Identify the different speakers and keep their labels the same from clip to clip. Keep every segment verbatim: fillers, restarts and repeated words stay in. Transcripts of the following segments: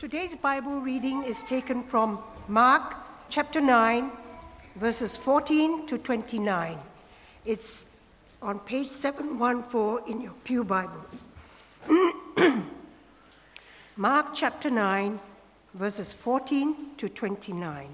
Speaker 1: Today's Bible reading is taken from Mark chapter nine, verses fourteen to twenty-nine. It's on page seven fourteen in your pew Bibles. Mark chapter nine, verses fourteen to twenty-nine.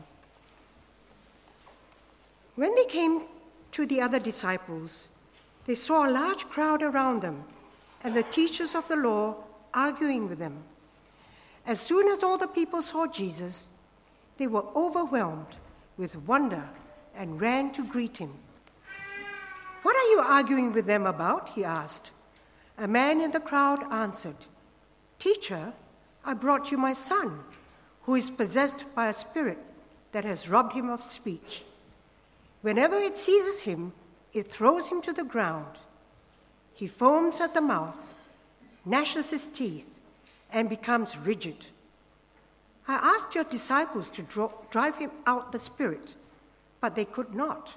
Speaker 1: When they came to the other disciples, they saw a large crowd around them and the teachers of the law arguing with them. As soon as all the people saw Jesus, they were overwhelmed with wonder and ran to greet him. "What are you arguing with them about?" he asked. A man in the crowd answered, "Teacher, I brought you my son, who is possessed by a spirit that has robbed him of speech. Whenever it seizes him, it throws him to the ground. He foams at the mouth, gnashes his teeth, and becomes rigid. I asked your disciples to draw, drive him out the spirit, but they could not."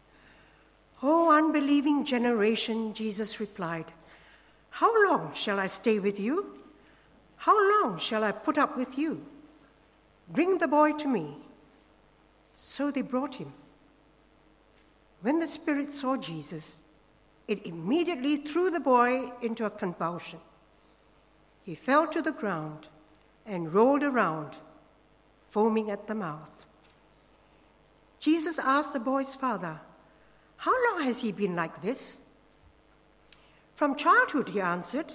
Speaker 1: "O unbelieving generation," Jesus replied, "how long shall I stay with you? How long shall I put up with you? Bring the boy to me." So they brought him. When the spirit saw Jesus, it immediately threw the boy into a convulsion. He fell to the ground and rolled around, foaming at the mouth. Jesus asked the boy's father, "How long has he been like this?" "From childhood," he answered.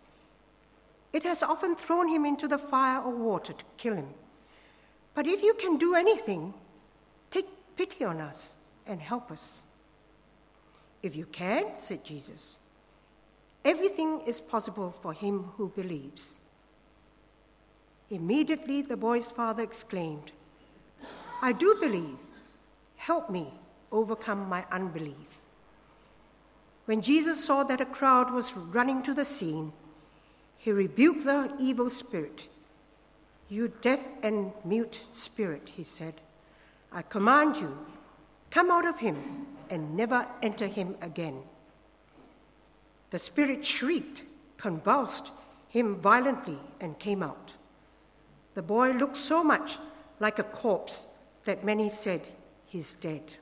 Speaker 1: "It has often thrown him into the fire or water to kill him. But if you can do anything, take pity on us and help us." "If you can," said Jesus, "everything is possible for him who believes." Immediately the boy's father exclaimed, "I do believe. Help me overcome my unbelief." When Jesus saw that a crowd was running to the scene, he rebuked the evil spirit. "You deaf and mute spirit," he said, "I command you, come out of him and never enter him again." The spirit shrieked, convulsed him violently, and came out. The boy looked so much like a corpse that many said, "He's dead."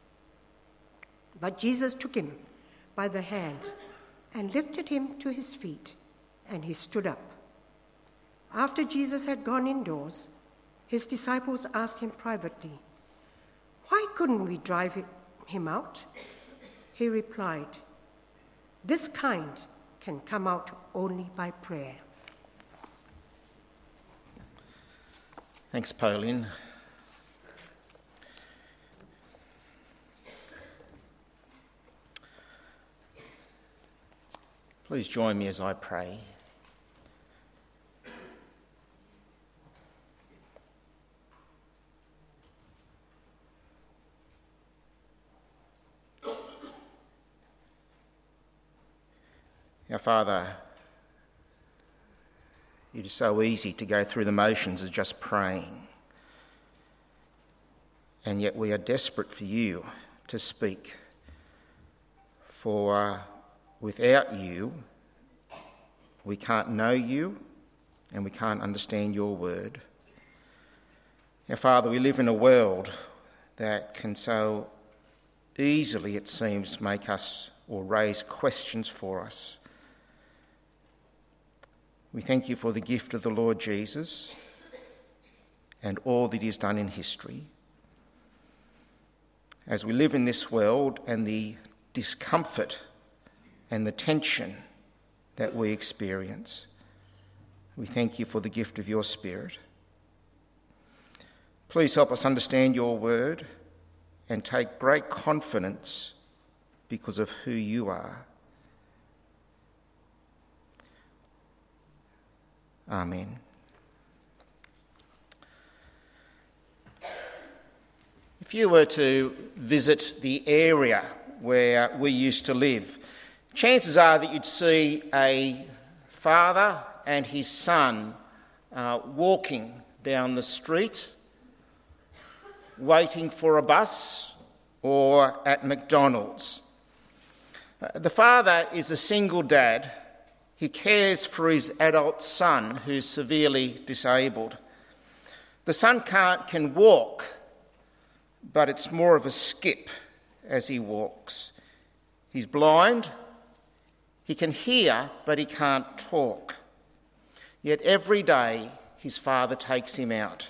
Speaker 1: But Jesus took him by the hand and lifted him to his feet, and he stood up. After Jesus had gone indoors, his disciples asked him privately, "Why couldn't we drive him out?" He replied, "This kind can come out only by prayer."
Speaker 2: Thanks, Pauline. Please join me as I pray. Our Father, it is so easy to go through the motions of just praying, and yet we are desperate for you to speak, for without you, we can't know you and we can't understand your word. Our Father, we live in a world that can so easily, it seems, make us or raise questions for us. We thank you for the gift of the Lord Jesus and all that he has done in history. As we live in this world and the discomfort and the tension that we experience, we thank you for the gift of your Spirit. Please help us understand your word and take great confidence because of who you are. Amen. If you were to visit the area where we used to live, chances are that you'd see a father and his son uh, walking down the street, waiting for a bus or at McDonald's. Uh, the father is a single dad He cares for his adult son who's severely disabled. The son can't, can walk, but it's more of a skip as he walks. He's blind, he can hear, but he can't talk. Yet every day his father takes him out.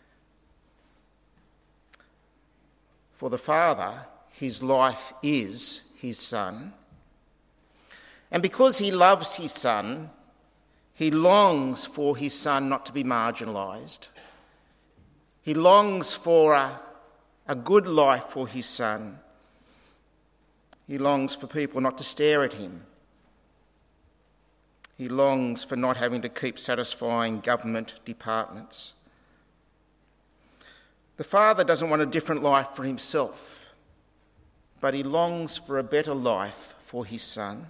Speaker 2: For the father, his life is his son. And because he loves his son, he longs for his son not to be marginalised. He longs for a, a good life for his son. He longs for people not to stare at him. He longs for not having to keep satisfying government departments. The father doesn't want a different life for himself, but he longs for a better life for his son.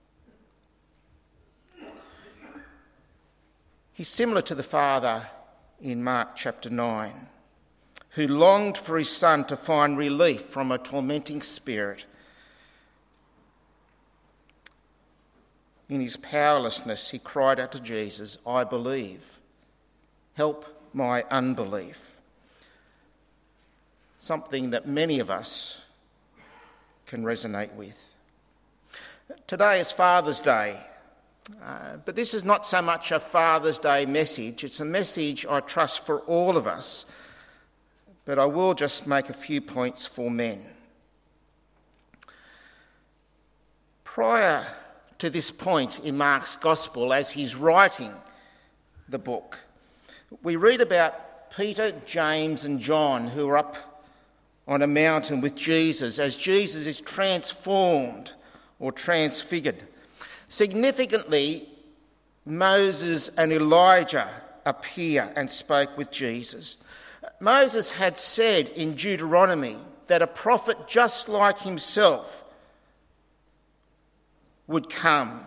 Speaker 2: He's similar to the father in Mark chapter nine, who longed for his son to find relief from a tormenting spirit. In his powerlessness, he cried out to Jesus, "I believe. Help my unbelief." Something that many of us can resonate with. Today is Father's Day, uh, but this is not so much a Father's Day message. It's a message, I trust, for all of us, but I will just make a few points for men. Prior to this point in Mark's Gospel, as he's writing the book, we read about Peter, James and John who are up on a mountain with Jesus as Jesus is transformed or transfigured. Significantly, Moses and Elijah appear and spoke with Jesus. Moses had said in Deuteronomy that a prophet just like himself would come.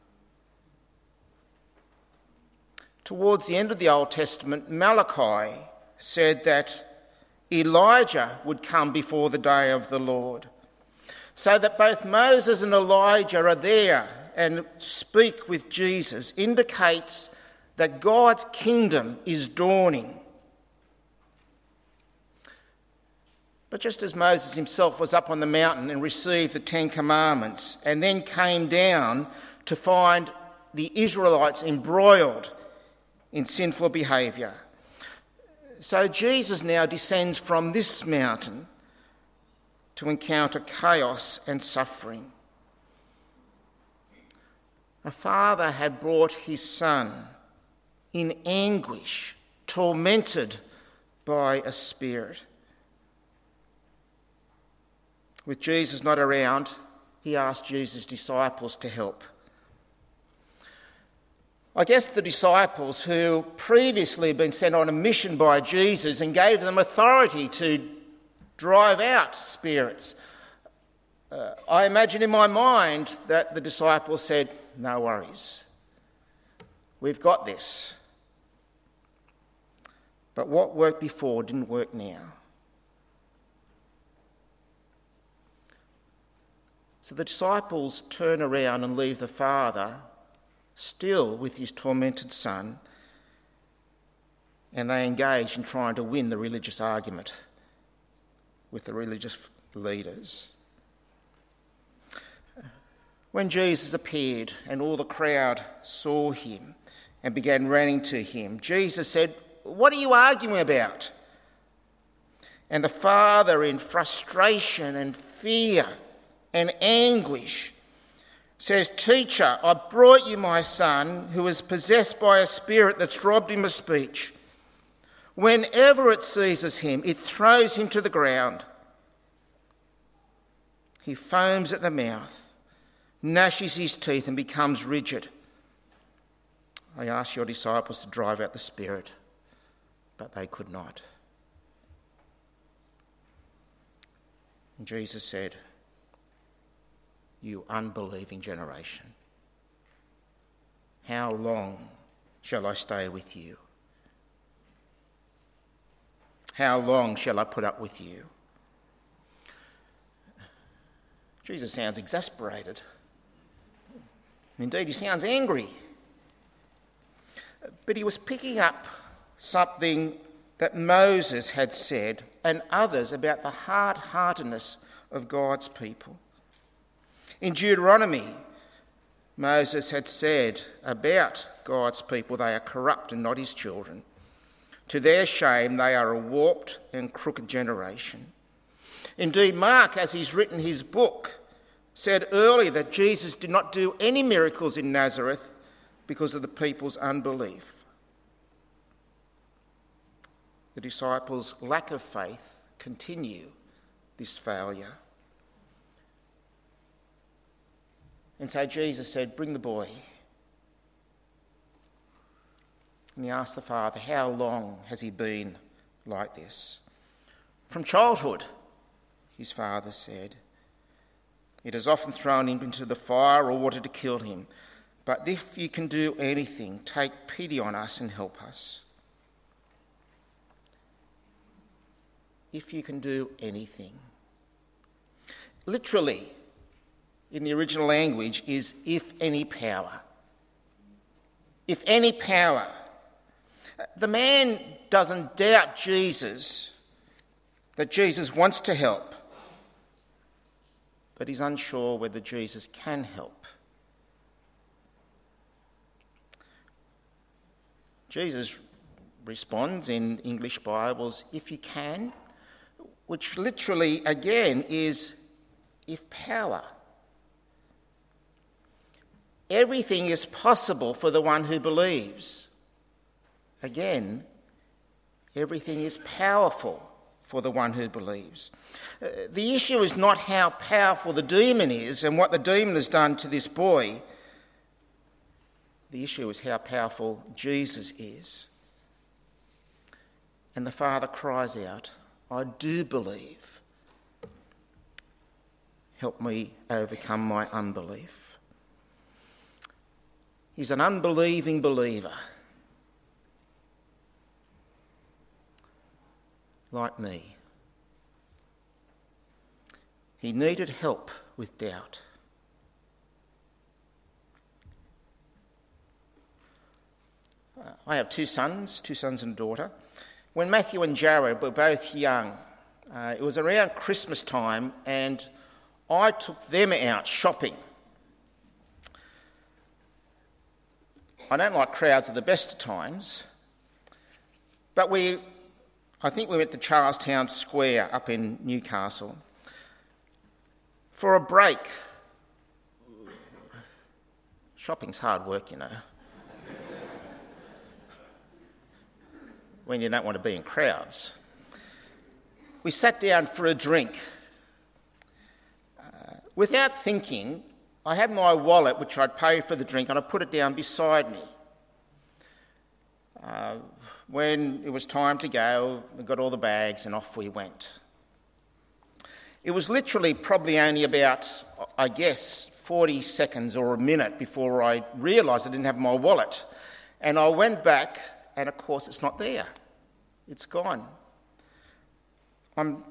Speaker 2: Towards the end of the Old Testament, Malachi said that Elijah would come before the day of the Lord. So that both Moses and Elijah are there and speak with Jesus indicates that God's kingdom is dawning. But just as Moses himself was up on the mountain and received the Ten Commandments and then came down to find the Israelites embroiled in sinful behaviour, so Jesus now descends from this mountain to encounter chaos and suffering. A father had brought his son in anguish, tormented by a spirit. With Jesus not around, he asked Jesus' disciples to help. I guess the disciples who previously had been sent on a mission by Jesus and gave them authority to drive out spirits, uh, I imagine in my mind that the disciples said, "No worries, we've got this." But what worked before didn't work now. So the disciples turn around and leave the father still with his tormented son, and they engage in trying to win the religious argument with the religious leaders. When Jesus appeared and all the crowd saw him and began running to him, Jesus said, "What are you arguing about?" And the father, in frustration and fear and anguish, says, "Teacher, I brought you my son who is possessed by a spirit that's robbed him of speech. Whenever it seizes him, it throws him to the ground. He foams at the mouth, gnashes his teeth and becomes rigid. I asked your disciples to drive out the spirit, but they could not." And Jesus said, "You unbelieving generation, how long shall I stay with you? How long shall I put up with you?" Jesus sounds exasperated. Indeed, he sounds angry. But he was picking up something that Moses had said and others about the hard-heartedness of God's people. In Deuteronomy, Moses had said about God's people, they are corrupt and not his children. To their shame, they are a warped and crooked generation. Indeed, Mark, as he's written his book, said earlier that Jesus did not do any miracles in Nazareth because of the people's unbelief. The disciples' lack of faith continue this failure. And so Jesus said, "Bring the boy." And he asked the father, "How long has he been like this?" "From childhood," his father said. "It has often thrown him into the fire or water to kill him. But if you can do anything, take pity on us and help us." If you can do anything. Literally, in the original language, is if any power. If any power. The man doesn't doubt Jesus, that Jesus wants to help, but he's unsure whether Jesus can help. Jesus responds in English Bibles, "if you can," which literally, again, is if power. Everything is possible for the one who believes. Again, everything is powerful for the one who believes. Uh, the issue is not how powerful the demon is and what the demon has done to this boy. The issue is how powerful Jesus is. And the father cries out, "I do believe. Help me overcome my unbelief." He's an unbelieving believer, like me. He needed help with doubt. I have two sons, two sons and a daughter. When Matthew and Jared were both young, uh, it was around Christmas time, and I took them out shopping. I don't like crowds at the best of times, but we, I think we went to Charlestown Square up in Newcastle for a break. Shopping's hard work, you know, when you don't want to be in crowds. We sat down for a drink. Uh, without thinking, I had my wallet, which I'd paid for the drink, and I put it down beside me. Uh, when it was time to go, we got all the bags and off we went. It was literally probably only about, I guess, forty seconds or a minute before I realised I didn't have my wallet. And I went back, and of course it's not there. It's gone. I'm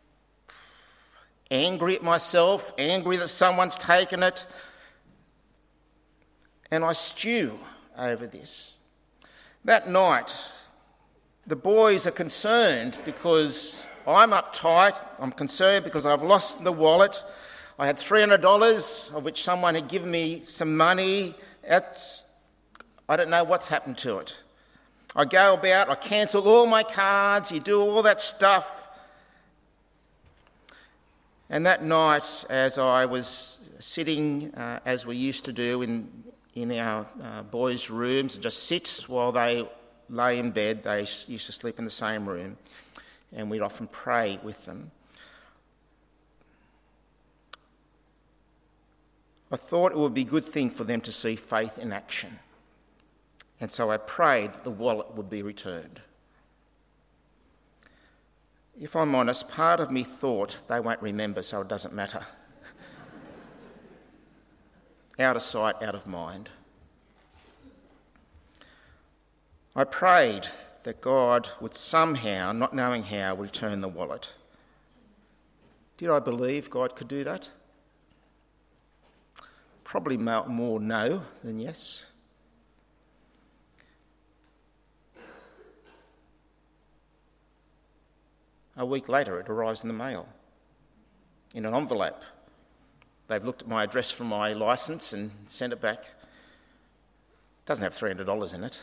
Speaker 2: angry at myself, angry that someone's taken it, and I stew over this. That night, the boys are concerned because I'm uptight. I'm concerned because I've lost the wallet. I had three hundred dollars, of which someone had given me some money. That's, I don't know what's happened to it. I go about, I cancel all my cards, you do all that stuff. And that night, as I was sitting, uh, as we used to do in, in our uh, boys' rooms, and just sit while they lay in bed, they used to sleep in the same room, and we'd often pray with them. I thought it would be a good thing for them to see faith in action. And so I prayed that the wallet would be returned. If I'm honest, part of me thought they won't remember, so it doesn't matter. Out of sight, out of mind. I prayed that God would somehow, not knowing how, return the wallet. Did I believe God could do that? probably more no than yes. A week later, it arrives in the mail, in an envelope. They've looked at my address for my licence and sent it back. It doesn't have three hundred dollars in it.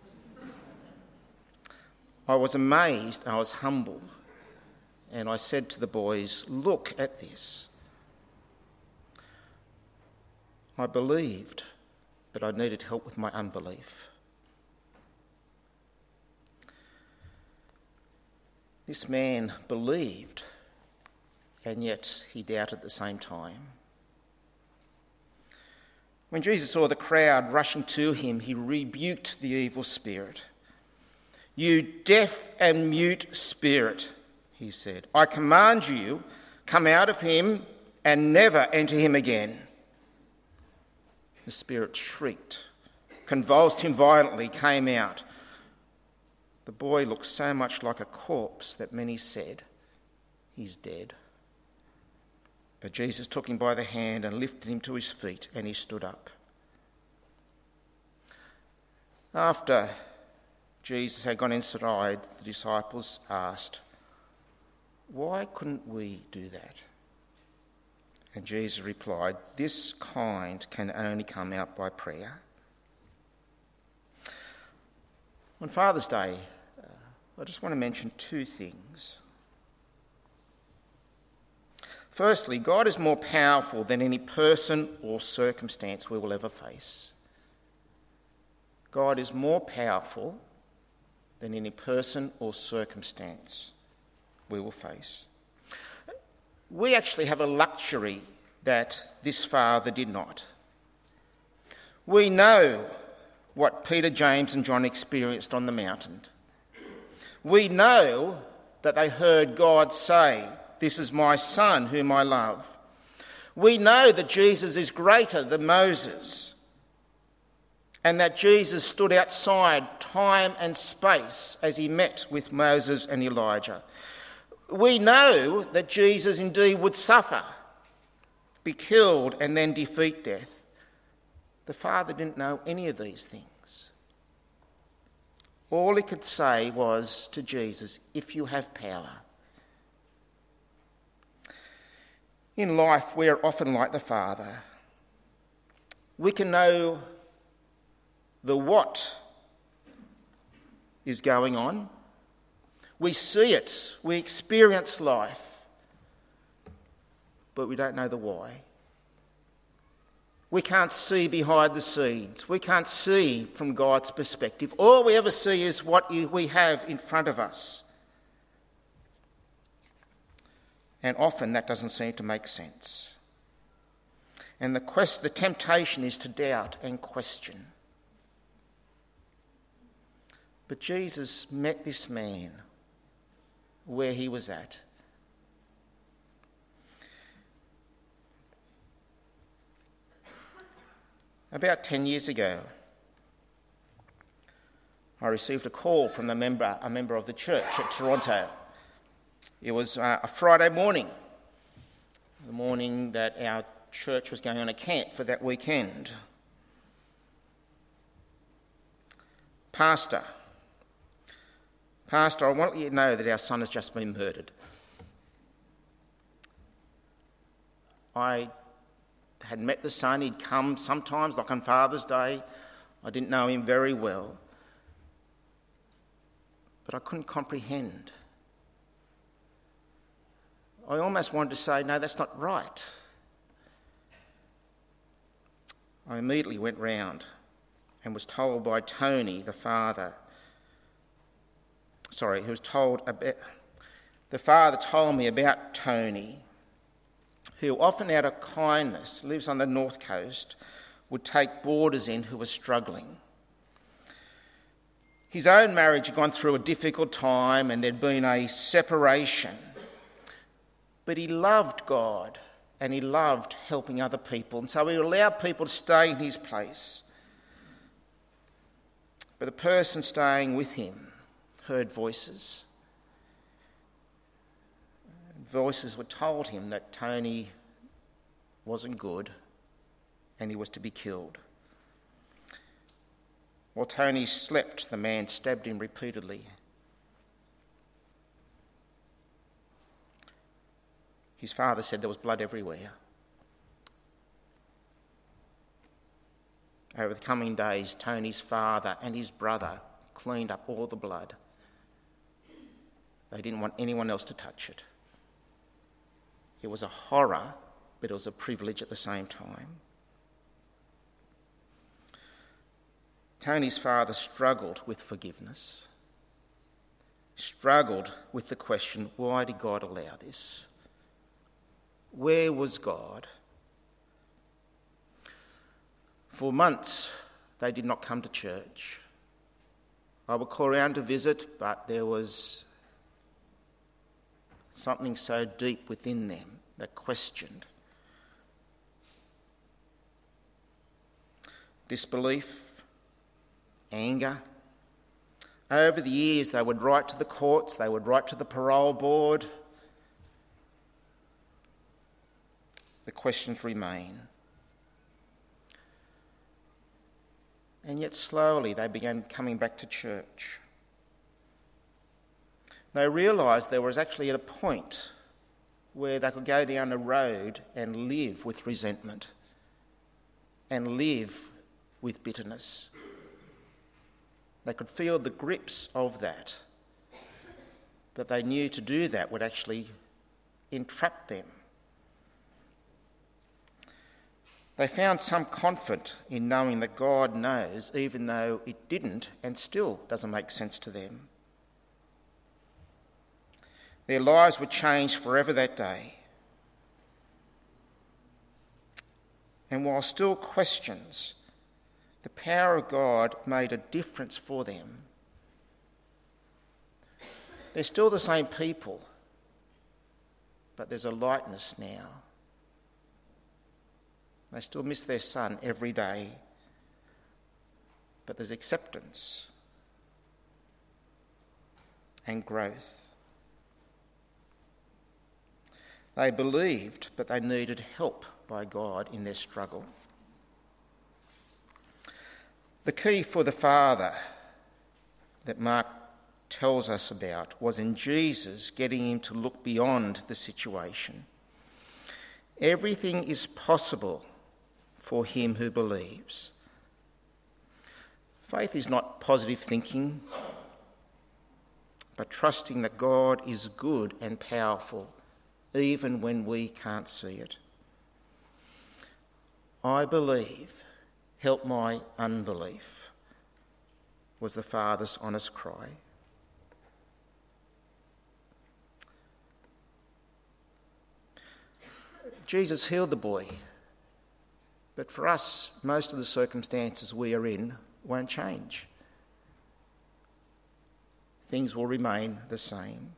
Speaker 2: I was amazed, I was humbled, and I said to the boys, look at this. I believed, but I needed help with my unbelief. This man believed, and yet he doubted at the same time. When Jesus saw the crowd rushing to him, he rebuked the evil spirit. "You deaf and mute spirit," he said, "I command you, come out of him and never enter him again." The spirit shrieked, convulsed him violently, came out. The boy looked so much like a corpse that many said, "He's dead." But Jesus took him by the hand and lifted him to his feet, and he stood up. After Jesus had gone inside, the disciples asked, "Why couldn't we do that?" And Jesus replied, "This kind can only come out by prayer." On Father's Day, uh, I just want to mention two things. Firstly, God is more powerful than any person or circumstance we will ever face. God is more powerful than any person or circumstance we will face. We actually have a luxury that this father did not. We know what Peter, James and John experienced on the mountain. We know that they heard God say, "This is my son whom I love." We know that Jesus is greater than Moses, and that Jesus stood outside time and space as he met with Moses and Elijah. We know that Jesus indeed would suffer, be killed and then defeat death. The Father didn't know any of these things. All he could say was to Jesus, "If you have power." In life, we are often like the Father. We can know the what is going on. We see it, we experience life, but we don't know the why. We can't see behind the scenes. We can't see from God's perspective. All we ever see is what we have in front of us. And often that doesn't seem to make sense. And the quest, the temptation is to doubt and question. But Jesus met this man where he was at. About ten years ago, I received a call from a member, a member of the church at Toronto. It was uh, a Friday morning, the morning that our church was going on a camp for that weekend. Pastor, Pastor, I want you to know that our son has just been murdered. I had met the son. He'd come sometimes, like on Father's Day. I didn't know him very well. But I couldn't comprehend. I almost wanted to say, no, that's not right. I immediately went round and was told by Tony, the father, sorry, he was told about, the father told me about Tony, who often out of kindness, lives on the north coast, would take boarders in who were struggling. His own marriage had gone through a difficult time and there'd been a separation. But he loved God and he loved helping other people, and so he allowed people to stay in his place. But the person staying with him heard voices. Voices were told him that Tony wasn't good and he was to be killed. While Tony slept, the man stabbed him repeatedly. His father said there was blood everywhere. Over the coming days, Tony's father and his brother cleaned up all the blood. They didn't want anyone else to touch it. It was a horror, but it was a privilege at the same time. Tony's father struggled with forgiveness, struggled with the question, why did God allow this? Where was God? For months, they did not come to church. I would call around to visit, but there was something so deep within them that questioned. Disbelief, anger. Over the years, they would write to the courts, they would write to the parole board. The questions remain. And yet slowly they began coming back to church. They realised there was actually at a point where they could go down a road and live with resentment and live with bitterness. They could feel the grips of that, but they knew to do that would actually entrap them. They found some comfort in knowing that God knows, even though it didn't and still doesn't make sense to them. Their lives were changed forever that day. And while still questions, the power of God made a difference for them. They're still the same people, but there's a lightness now. They still miss their son every day, but there's acceptance and growth. They believed, but they needed help by God in their struggle. The key for the Father that Mark tells us about was in Jesus getting him to look beyond the situation. Everything is possible for him who believes. Faith is not positive thinking, but trusting that God is good and powerful, even when we can't see it. I believe, help my unbelief, was the Father's honest cry. Jesus healed the boy, but for us, most of the circumstances we are in won't change. Things will remain the same.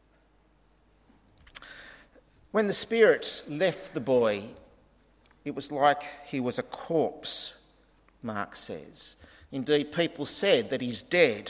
Speaker 2: When the Spirit left the boy, it was like he was a corpse, Mark says. Indeed, people said that he's dead.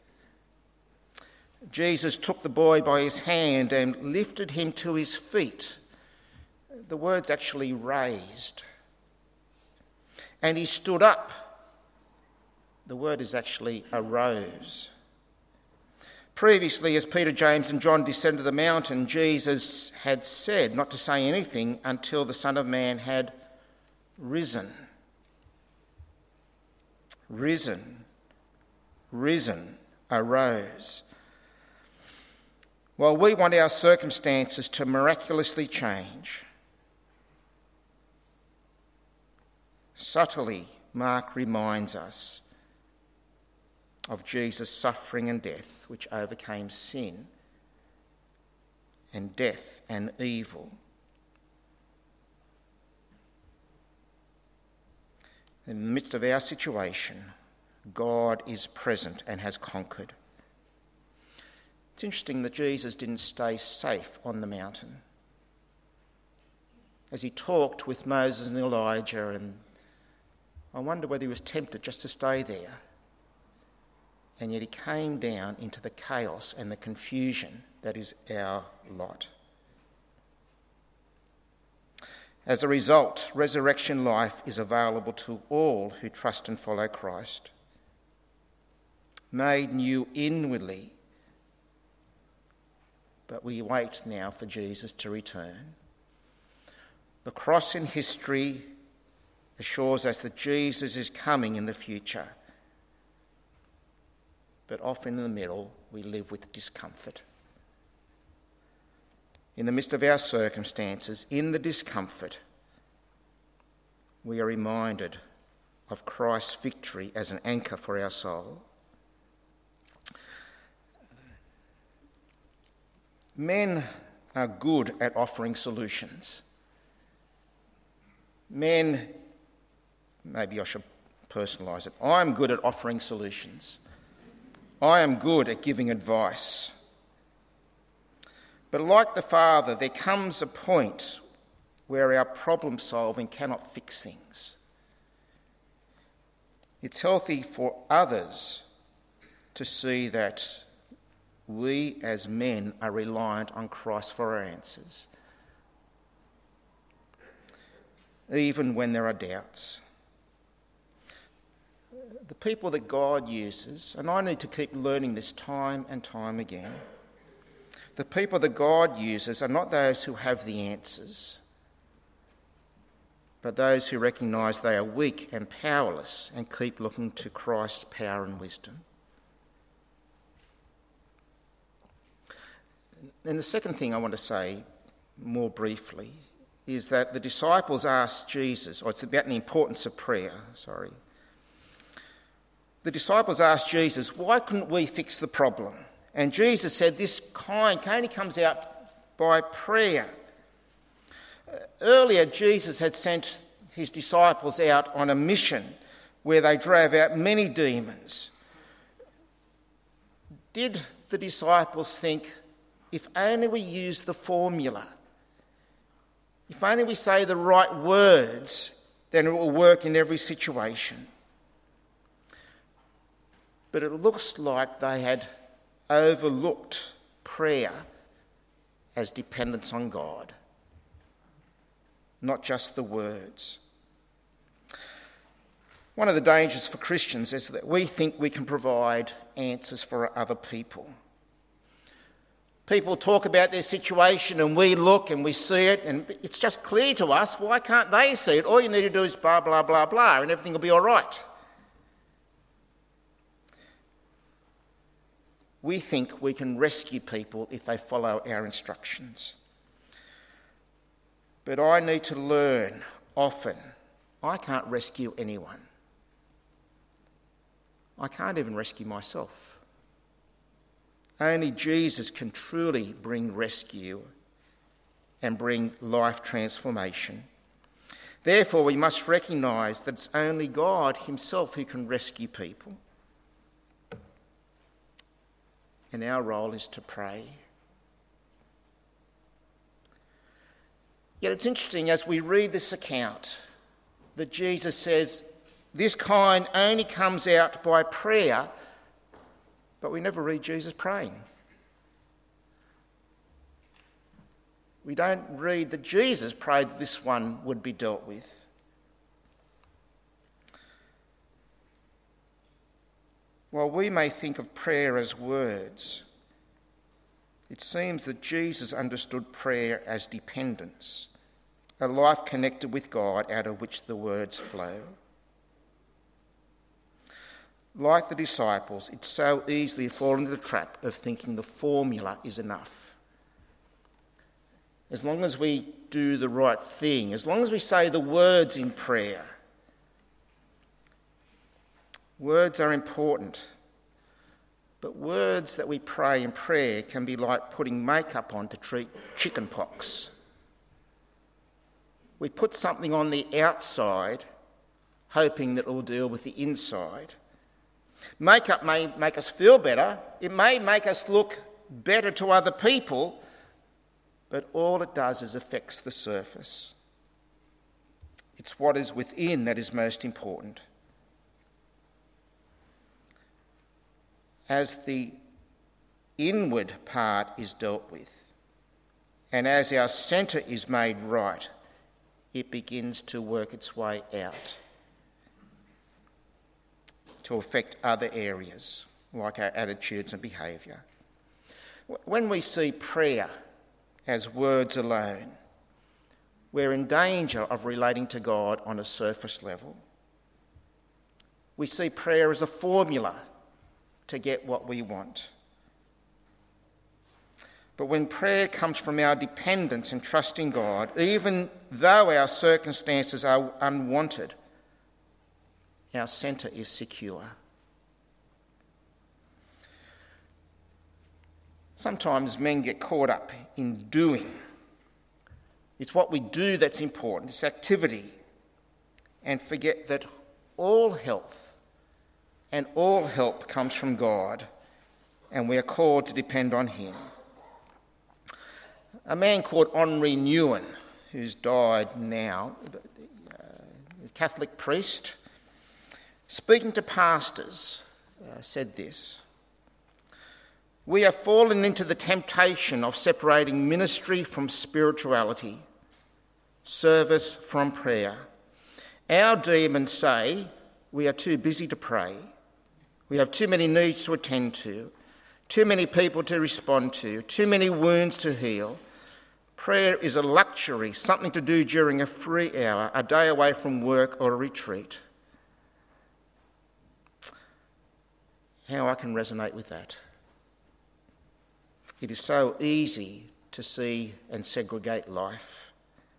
Speaker 2: Jesus took the boy by his hand and lifted him to his feet. The word's actually raised. And he stood up. The word is actually arose. Previously, as Peter, James and John descended the mountain, Jesus had said not to say anything until the Son of Man had risen. Risen. Risen. Arose. While we want our circumstances to miraculously change, subtly, Mark reminds us of Jesus' suffering and death, which overcame sin and death and evil. In the midst of our situation, God is present and has conquered. It's interesting that Jesus didn't stay safe on the mountain. As he talked with Moses and Elijah, and I wonder whether he was tempted just to stay there. And yet he came down into the chaos and the confusion that is our lot. As a result, resurrection life is available to all who trust and follow Christ. Made new inwardly, but we wait now for Jesus to return. The cross in history assures us that Jesus is coming in the future, but often in the middle we live with discomfort. In the midst of our circumstances, in the discomfort, we are reminded of Christ's victory as an anchor for our soul. Men are good at offering solutions. Men, maybe I should personalise it, I'm good at offering solutions. I am good at giving advice. But like the Father, there comes a point where our problem solving cannot fix things. It's healthy for others to see that we as men are reliant on Christ for our answers, even when there are doubts. The people that God uses, and I need to keep learning this time and time again, the people that God uses are not those who have the answers, but those who recognise they are weak and powerless and keep looking to Christ's power and wisdom. And the second thing I want to say more briefly is that the disciples asked Jesus, or it's about the importance of prayer, sorry. The disciples asked Jesus, why couldn't we fix the problem? And Jesus said this kind only comes out by prayer. Earlier, Jesus had sent his disciples out on a mission where they drove out many demons. Did the disciples think, if only we use the formula, if only we say the right words, then it will work in every situation? But it looks like they had overlooked prayer as dependence on God, not just the words. One of the dangers for Christians is that we think we can provide answers for other people. People talk about their situation and we look and we see it and it's just clear to us. Why can't they see it? All you need to do is blah, blah, blah, blah, and everything will be all right. We think we can rescue people if they follow our instructions. But I need to learn often, I can't rescue anyone. I can't even rescue myself. Only Jesus can truly bring rescue and bring life transformation. Therefore, we must recognise that it's only God himself who can rescue people. And our role is to pray. Yet it's interesting as we read this account that Jesus says this kind only comes out by prayer, but we never read Jesus praying. We don't read that Jesus prayed that this one would be dealt with. While we may think of prayer as words, it seems that Jesus understood prayer as dependence, a life connected with God out of which the words flow. Like the disciples, it's so easily fall into the trap of thinking the formula is enough. As long as we do the right thing, as long as we say the words in prayer. Words are important, but words that we pray in prayer can be like putting makeup on to treat chicken pox. We put something on the outside, hoping that it will deal with the inside. Makeup may make us feel better, it may make us look better to other people, but all it does is affects the surface. It's what is within that is most important. As the inward part is dealt with, and as our centre is made right, it begins to work its way out to affect other areas, like our attitudes and behaviour. When we see prayer as words alone, we're in danger of relating to God on a surface level. We see prayer as a formula to get what we want. But when prayer comes from our dependence and trust in God, even though our circumstances are unwanted, our centre is secure. Sometimes men get caught up in doing. It's what we do that's important, it's activity, and forget that all health and all help comes from God, and we are called to depend on him. A man called Henri Nouwen, who's died now, a Catholic priest, speaking to pastors, uh, said this: "We have fallen into the temptation of separating ministry from spirituality, service from prayer. Our demons say we are too busy to pray. We have too many needs to attend to, too many people to respond to, too many wounds to heal. Prayer is a luxury, something to do during a free hour, a day away from work or a retreat." How I can resonate with that. It is so easy to see and segregate life.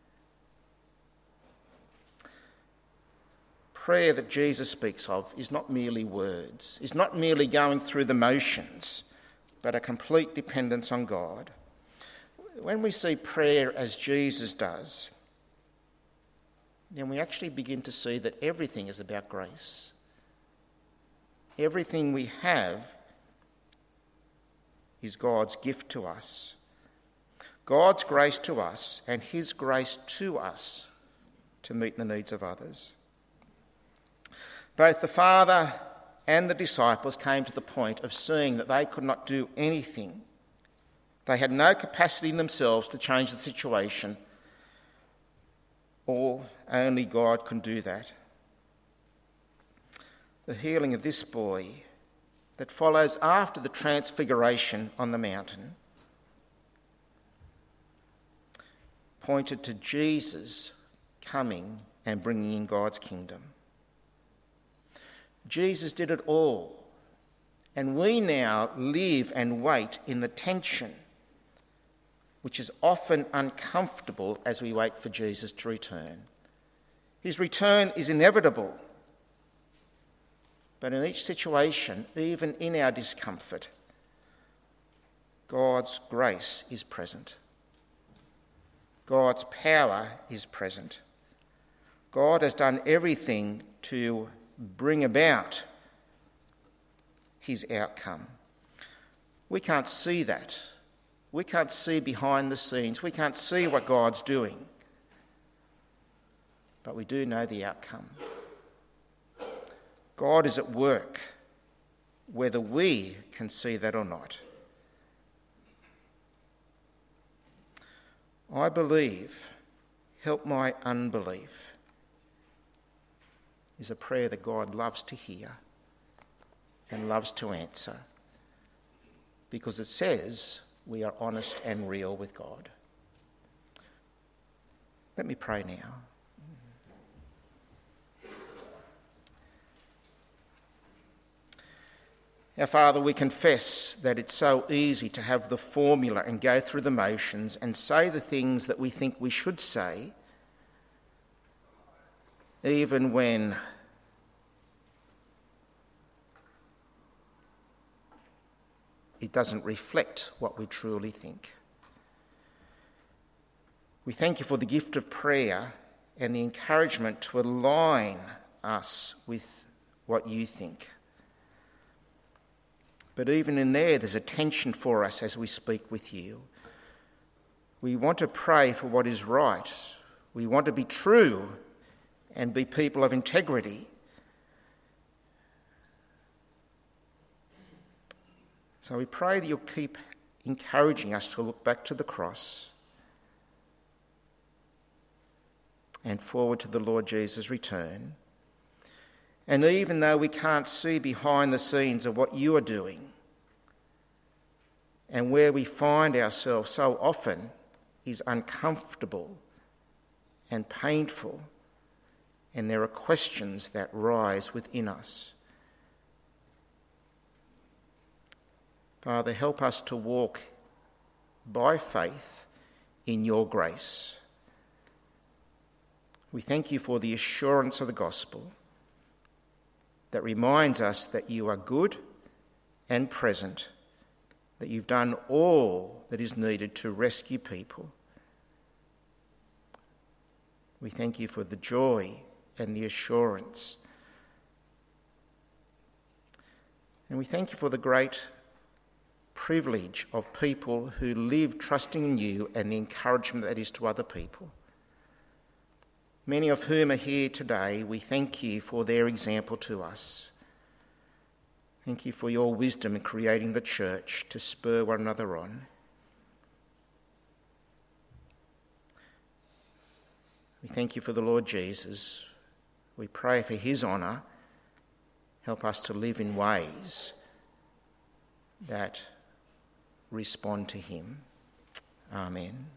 Speaker 2: Prayer that Jesus speaks of is not merely words, is not merely going through the motions, but a complete dependence on God. When we see prayer as Jesus does, then we actually begin to see that everything is about grace. Everything we have is God's gift to us. God's grace to us and his grace to us to meet the needs of others. Both the Father and the disciples came to the point of seeing that they could not do anything. They had no capacity in themselves to change the situation, or only God can do that. The healing of this boy that follows after the transfiguration on the mountain pointed to Jesus coming and bringing in God's kingdom. Jesus did it all, and we now live and wait in the tension, which is often uncomfortable as we wait for Jesus to return. His return is inevitable, but in each situation, even in our discomfort, God's grace is present. God's power is present. God has done everything to bring about his outcome. We can't see that. We can't see behind the scenes. We can't see what God's doing. But we do know the outcome. God is at work, whether we can see that or not. I believe, help my unbelief, is a prayer that God loves to hear and loves to answer, because it says we are honest and real with God. Let me pray now. Our Father, we confess that it's so easy to have the formula and go through the motions and say the things that we think we should say, even when it doesn't reflect what we truly think. We thank you for the gift of prayer and the encouragement to align us with what you think. But even in there, there's a tension for us as we speak with you. We want to pray for what is right. We want to be true and be people of integrity. So we pray that you'll keep encouraging us to look back to the cross and forward to the Lord Jesus' return. And even though we can't see behind the scenes of what you are doing, and where we find ourselves so often is uncomfortable and painful, and there are questions that rise within us. Father, help us to walk by faith in your grace. We thank you for the assurance of the gospel that reminds us that you are good and present, that you've done all that is needed to rescue people. We thank you for the joy and the assurance. And we thank you for the great privilege of people who live trusting in you and the encouragement that is to other people. Many of whom are here today, we thank you for their example to us. Thank you for your wisdom in creating the church to spur one another on. We thank you for the Lord Jesus. We pray for his honour. Help us to live in ways that respond to him. Amen.